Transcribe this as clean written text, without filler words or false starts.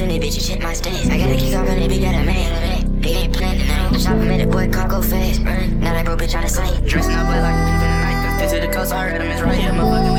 in it, bitch, you shit my stains. I gotta kick off on it, we got a man. He ain't playing tonight. The shopper made a boy car go fast. Now that bro bitch tryna slay. Dressing up like a thief in the night. This is the coast, I heard him, it's right here, motherfucker.